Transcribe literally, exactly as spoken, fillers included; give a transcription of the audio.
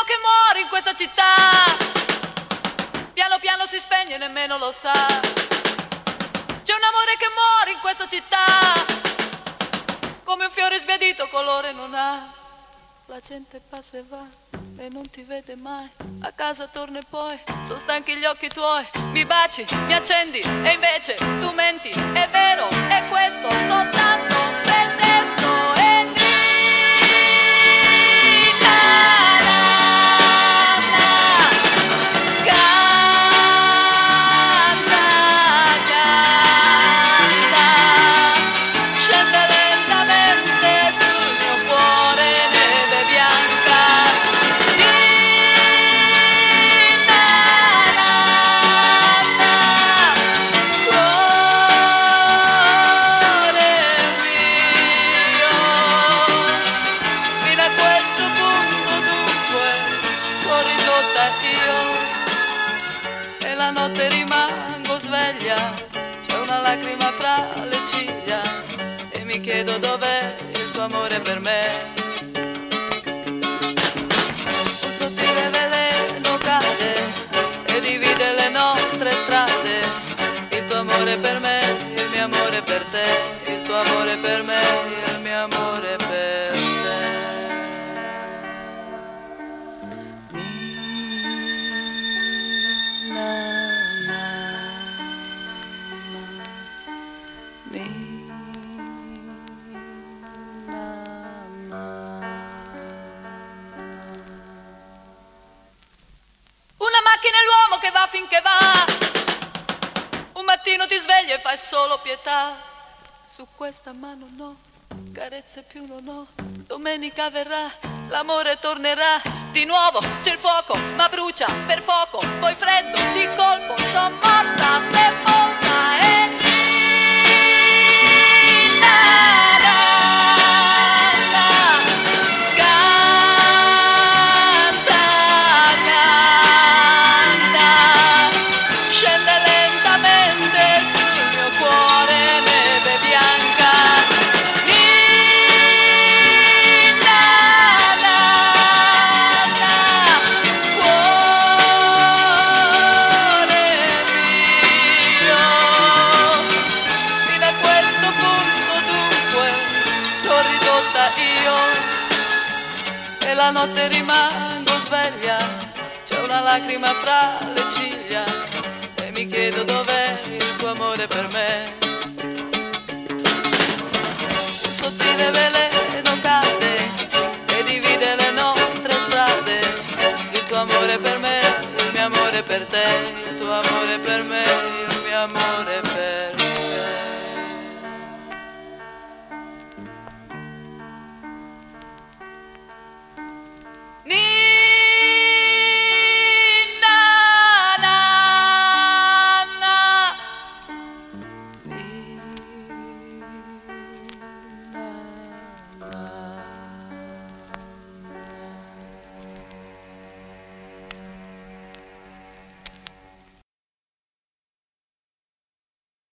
che muore in questa città, piano piano si spegne e nemmeno lo sa. C'è un amore che muore in questa città, come un fiore sbiadito colore non ha. La gente passa e va e non ti vede mai, a casa torni poi, sono stanchi gli occhi tuoi, mi baci, mi accendi e invece tu menti, è vero, è questo soltanto pretesto. E vita, canta, canta, scende lentamente sul mio cuore neve bianca. La notte rimango sveglia, c'è una lacrima fra le ciglia e mi chiedo dov'è il tuo amore per me. Un sottile veleno cade e divide le nostre strade, il tuo amore per me, il mio amore per te, il tuo amore per me, il mio amore per te. Una macchina è l'uomo che va finché va, un mattino ti svegli e fai solo pietà. Su questa mano no, carezze più non ho, domenica verrà, l'amore tornerà, di nuovo c'è il fuoco ma brucia per poco, poi freddo di colpo, son morta sepolta e e la notte rimango sveglia, c'è una lacrima fra le ciglia e mi chiedo dov'è il tuo amore per me. Un sottile veleno cade e divide le nostre strade, il tuo amore per me, il mio amore per te, il tuo amore per me.